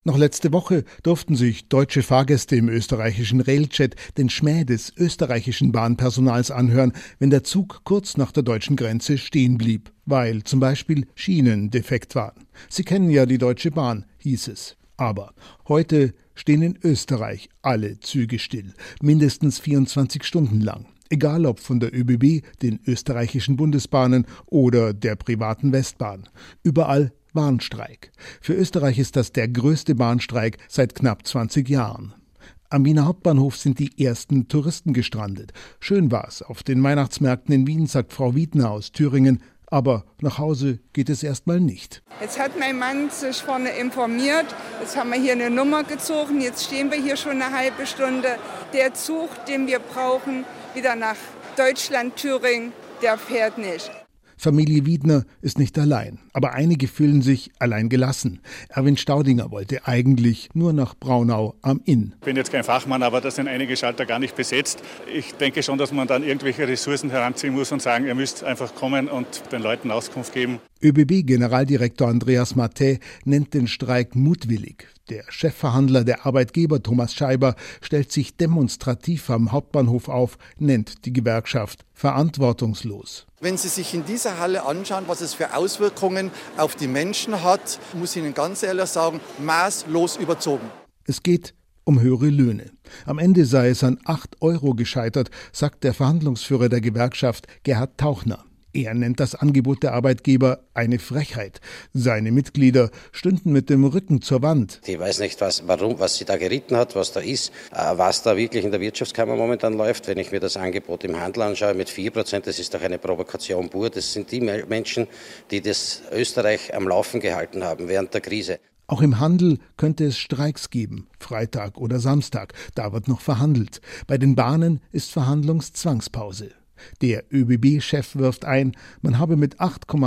Noch letzte Woche durften sich deutsche Fahrgäste im österreichischen Railjet den Schmäh des österreichischen Bahnpersonals anhören, wenn der Zug kurz nach der deutschen Grenze stehen blieb, weil zum Beispiel Schienen defekt waren. Sie kennen ja die Deutsche Bahn, hieß es. Aber heute stehen in Österreich alle Züge still, mindestens 24 Stunden lang. Egal ob von der ÖBB, den österreichischen Bundesbahnen oder der privaten Westbahn. Überall Bahnstreik. Für Österreich ist das der größte Bahnstreik seit knapp 20 Jahren. Am Wiener Hauptbahnhof sind die ersten Touristen gestrandet. Schön war's auf den Weihnachtsmärkten in Wien, sagt Frau Wiedner aus Thüringen. Aber nach Hause geht es erstmal nicht. Jetzt hat mein Mann sich vorne informiert. Jetzt haben wir hier eine Nummer gezogen. Jetzt stehen wir hier schon eine halbe Stunde. Der Zug, den wir brauchen, wieder nach Deutschland, Thüringen, der fährt nicht. Familie Wiedner ist nicht allein, aber einige fühlen sich allein gelassen. Erwin Staudinger wollte eigentlich nur nach Braunau am Inn. Ich bin jetzt kein Fachmann, aber da sind einige Schalter gar nicht besetzt. Ich denke schon, dass man dann irgendwelche Ressourcen heranziehen muss und sagen, ihr müsst einfach kommen und den Leuten Auskunft geben. ÖBB-Generaldirektor Andreas Mathey nennt den Streik mutwillig. Der Chefverhandler der Arbeitgeber Thomas Scheiber stellt sich demonstrativ am Hauptbahnhof auf, nennt die Gewerkschaft verantwortungslos. Wenn Sie sich in dieser Halle anschauen, was es für Auswirkungen auf die Menschen hat, muss ich Ihnen ganz ehrlich sagen, maßlos überzogen. Es geht um höhere Löhne. Am Ende sei es an 8 € gescheitert, sagt der Verhandlungsführer der Gewerkschaft Gerhard Tauchner. Er nennt das Angebot der Arbeitgeber eine Frechheit. Seine Mitglieder stünden mit dem Rücken zur Wand. Ich weiß nicht, was sie da geritten hat, was da ist, was da wirklich in der Wirtschaftskammer momentan läuft. Wenn ich mir das Angebot im Handel anschaue mit 4%, das ist doch eine Provokation pur. Das sind die Menschen, die das Österreich am Laufen gehalten haben während der Krise. Auch im Handel könnte es Streiks geben, Freitag oder Samstag. Da wird noch verhandelt. Bei den Bahnen ist Verhandlungszwangspause. Der ÖBB-Chef wirft ein, man habe mit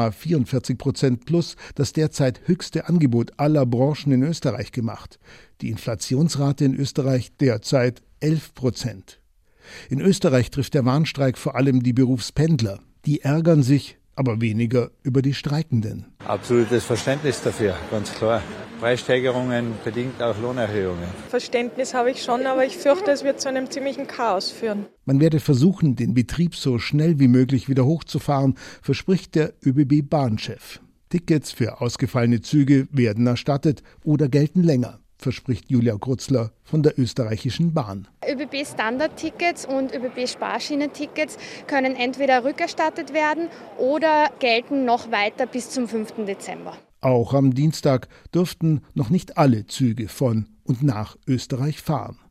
8,44% plus das derzeit höchste Angebot aller Branchen in Österreich gemacht. Die Inflationsrate in Österreich derzeit 11%. In Österreich trifft der Warnstreik vor allem die Berufspendler. Die ärgern sich, aber weniger über die Streikenden. Absolutes Verständnis dafür, ganz klar. Preissteigerungen bedingt auch Lohnerhöhungen. Verständnis habe ich schon, aber ich fürchte, es wird zu einem ziemlichen Chaos führen. Man werde versuchen, den Betrieb so schnell wie möglich wieder hochzufahren, verspricht der ÖBB-Bahnchef. Tickets für ausgefallene Züge werden erstattet oder gelten länger, verspricht Julia Krutzler von der österreichischen Bahn. ÖBB-Standardtickets und ÖBB-Sparschienentickets können entweder rückerstattet werden oder gelten noch weiter bis zum 5. Dezember. Auch am Dienstag dürften noch nicht alle Züge von und nach Österreich fahren.